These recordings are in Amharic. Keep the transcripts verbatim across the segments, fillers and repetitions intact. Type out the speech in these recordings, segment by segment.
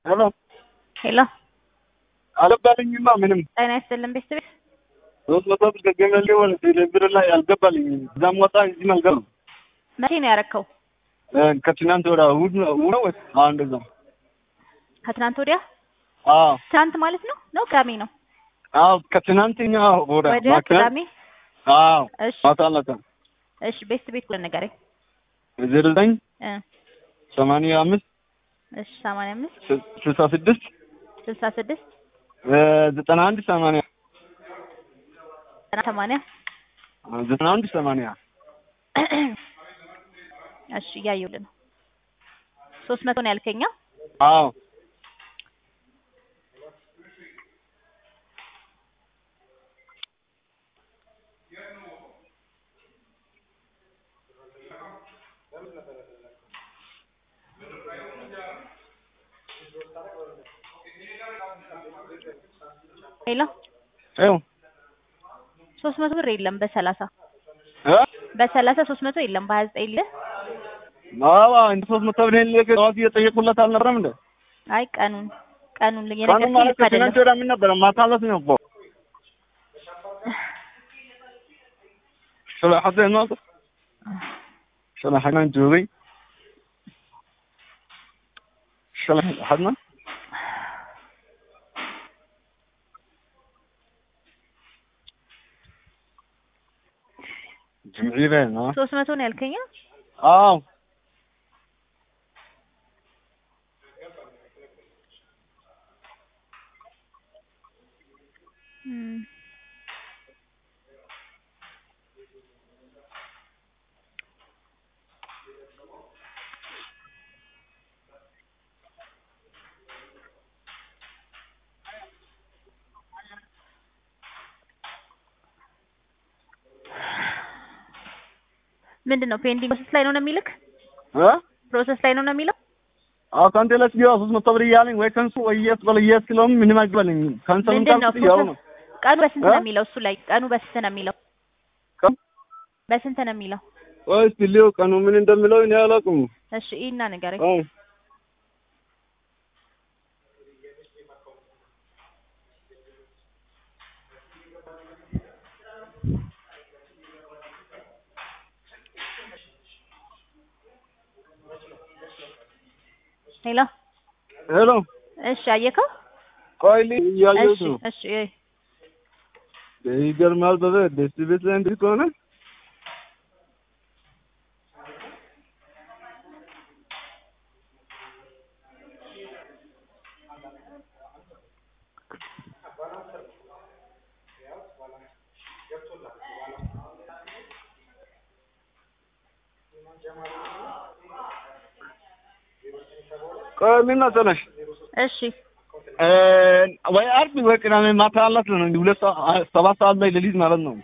ሄሎ ሄሎ አልገባልኝማ ምንም ጤና ይስጥልን ቤተሰብ ሶስት መቶ ብር ገገመልኝ ወለ ብር ላይ አልገባልኝም። እዛም ወጣ እዚህም አልገባም። መቼ ነው ያረከው? ከትናንት ወዲያ እሑድ ነው ነው ወይስ አሁን እንደዛ? ከትናንት ወዲያ? አዎ ትናንት ማለት ነው ነው ቅዳሜ ነው? አዎ ከትናንትና ወዲያ ወዲያ ቅዳሜ። አዎ እሺ ማታ ማታ እሺ ቤት ቤት ብለህ ንገረኝ። ዜሮ ዘጠኝ እ ሰማንያ አምስት እሺ ሰማንያ አምስት ስልሳ ስድስት ስልሳ ስድስት ዘጠና አንድ ሰማንያ ሰማንያ ዘጠና አንድ ሰማንያ እሺ እያየሁልህ ነው። ሶስት መቶ ነው ያልከኛ? አዎ ሄሎ አዎ ሶስት መቶ ብር የለም በሰላሳ እ በሰላሳ ሶስት መቶ የለም በሀያ ዘጠኝ ልህ አዎ እንደ ሶስት መቶ ብር የለ ከዋት እየጠየቁለት አልነበረም እንዴ? አይ ቀኑን ቀኑን ቀኑን የነገርኩህ ማለት ልክ አይደለም። ከትናንት ወዲያ ምን ነበረ? ማታ ዕለት ነው እኮ شرحت النقطة شرحنا جوري شرح حدنا جمعي بينا ሶስት መቶ ነው ያልከኛ? اه እም ምንድነው ፔንዲንግ ፕሮሰስ ላይ ነው ነው የሚልክ? እ ፕሮሰስ ላይ ነው ነው የሚለው? አዎ ካንተ ለስ ቢያ ሶስት መቶ ብር እያለኝ ወይ ከንሱ ወይ የስ በለ የስ ስለውም ምንም አይገባልኝ ካንሰልን ካልኩት ያው ነው። ቀኑ በስንት ነው የሚለው? እሱ ላይ ቀኑ በስንት ነው የሚለው? ቀን በስንት ነው የሚለው? ወይስ ሊዮ ቀኑ ምን እንደሚለው እኔ አላውቅም። እሺ ኢና ንገረኝ። አዎ ሄሎ ሄሎ እሺ አየከው? ቆይሊ እያየሁት ነው። እሺ እሺ ይገርማል። በበ ደስ ቤት ላይ እንዴት ከሆነ ቆይ ምን መሰለሽ? እሺ እ ወይ አርብ ወይ ቅዳሜ ማታ አላት ነው እንዴ? ሁለት ሰባት ሰዓት ላይ ሌሊት ማለት ነው።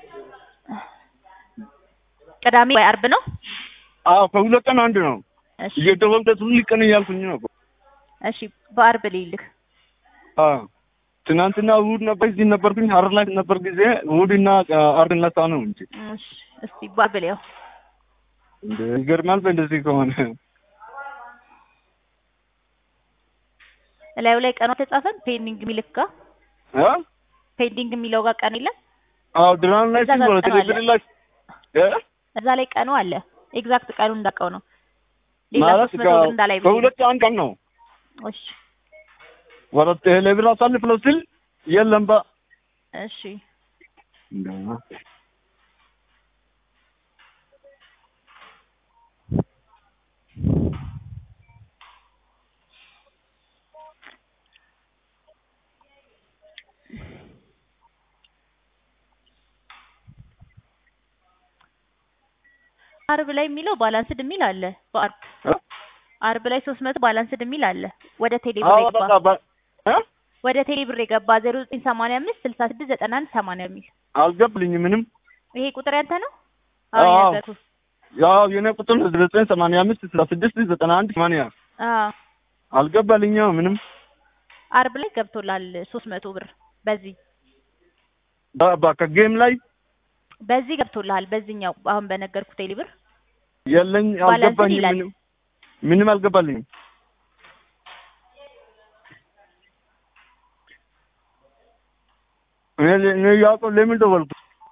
ቅዳሜ ወይ አርብ ነው? አዎ ከሁለት ቀን አንድ ነው። እሺ እየደወልኩት ሁሉ ቀን እያልኩኝ ነው። እሺ በአርብ ልይልህ። አዎ ትናንትና እሑድ ነበር እዚህ ነበርኩኝ። ሐረር ላይ ነበር ጊዜ እሑድና አርብ ነሳ ነው እንጂ። እሺ እስቲ በአርብ ልየው። እንደ ይገርማል። በእንደዚህ ከሆነ ላዩ ላይ ቀኑ ተጻፈን ፔንዲንግ የሚልክ ጋር እ ፔንዲንግ የሚለው ጋር ቀን የለም? አዎ ድራን ላይ ሲወራ ቴሌቪዥን ላይ እ እዛ ላይ ቀኑ አለ። ኤግዛክት ቀኑ እንዳውቀው ነው። ሌላ ማለት ሶስት መቶ ብር እንዳላይ ብዬ በሁለት አንድ ቀን ነው። እሺ ወራት ቴሌቪዥን አሳልፍ ነው ስል የለም ባ እሺ እንደማ አርብ ላይ የሚለው ባላንስድ የሚል አለ። በአርብ አርብ ላይ ሶስት መቶ ባላንስድ የሚል አለ። ወደ ቴሌ ብር የገባ እ ወደ ቴሌ ብር የገባ ዜሮ ዘጠኝ ሰማንያ አምስት ስልሳ ስድስት ዘጠና አንድ ሰማንያ የሚል አልገባልኝም ምንም። ይሄ ቁጥር ያንተ ነው? አዎ የነገርኩህ። ያው የኔ ቁጥር ዘጠኝ ሰማንያ አምስት ስልሳ ስድስት ዘጠና አንድ ሰማንያ አዎ አልገባልኝም ምንም። አርብ ላይ ገብቶላል ሶስት መቶ ብር በዚህ በቃ ጌም ላይ በዚህ ገብቶልሃል። በዚህኛው አሁን በነገርኩ ቴሌ ብር የለኝ አልገባኝም ምንም ምንም አልገባልኝም። እኔ እኔ ያውቀው ለምን ደወልኩ?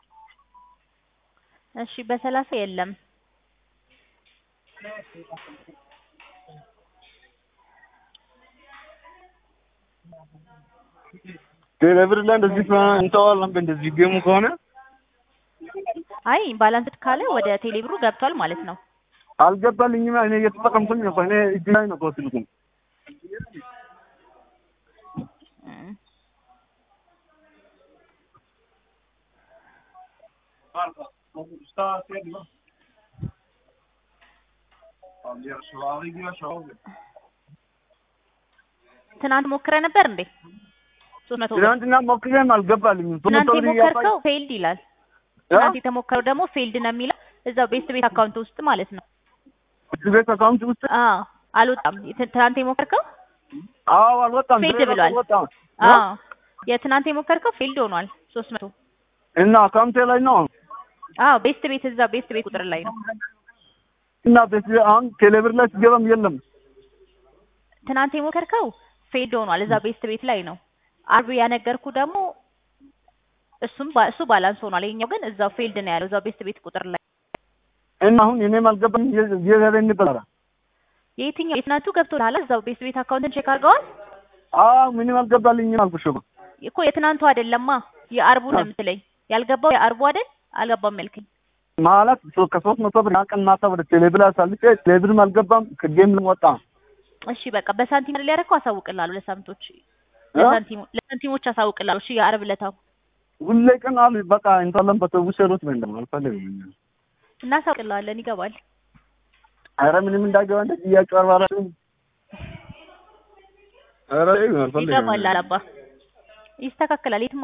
እሺ በሰላሳ የለም። ቴሌብር ላይ እንደዚህ እንተዋለን እንደዚህ ጌሙ ከሆነ አይ ባላንስድ ካለ ወደ ቴሌብሩ ገብቷል ማለት ነው። አልገባልኝም። እኔ እየተጠቀምኩኝ ነው። እኔ እጅ ላይ ነው ኮስልኩ። ትናንት ሞክረ ነበር እንዴ? ትናንትና ሞክሬም አልገባልኝም። ትናንት የሞከርከው ፌልድ ይላል። ትናንት የተሞከረው ደግሞ ፌልድ ነው የሚለው እዛው ቤስት ቤት አካውንት ውስጥ ማለት ነው። ቤስት ቤት አካውንት ውስጥ አዎ አልወጣም። ትናንት የሞከርከው አዎ አልወጣም። ፌልድ ብሏል። አዎ የትናንት የሞከርከው ፌልድ ሆኗል ሶስት መቶ እና አካውንቴ ላይ ነው። አዎ ቤስት ቤት እዛው ቤስት ቤት ቁጥር ላይ ነው። እና ቤስት አሁን ቴሌብር ላይ ሲገባም የለም። ትናንት የሞከርከው ፌልድ ሆኗል እዛው ቤስት ቤት ላይ ነው። አርብ ያነገርኩ ደግሞ እሱም እሱ ባላንስ ሆኗል። ይሄኛው ግን እዛው ፌልድ ነው ያለው እዛው ቤስት ቤት ቁጥር ላይ እና አሁን እኔም አልገባኝ የዘረኝ ነበር። የትኛው የትናንቱ ገብቶልሃል? እዛው ቤስት ቤት አካውንትን ቼክ አድርገዋል? አዎ ምንም አልገባልኝም አልኩሽ እኮ የትናንቱ አይደለማ የአርቡ ነው የምትለኝ። ያልገባው የአርቡ አይደል? አልገባም ያልከኝ ማለት ከሶስት መቶ ብር ቀን ማታ ወደ ቴሌብር አሳልፌ ቴሌብርም አልገባም ከጌም ወጣ። እሺ በቃ በሳንቲም ላይ ያደረኩ አሳውቅልሃለሁ። ለሳምንቶች ለሳንቲም ለሳንቲሞች አሳውቅልሃለሁ። እሺ የአርብ ለታው ሁሌ ቀን አሉ በቃ እንታለም በተውሰሩት ምንድን ነው አልፈልግም እናሳውቅልሃለን። ይገባል። ኧረ ምንም እንዳይገባ እንደ ጥያቄ አርባራችሁ ኧረ ይገባል። ይገባል አላባ ይስተካከላል።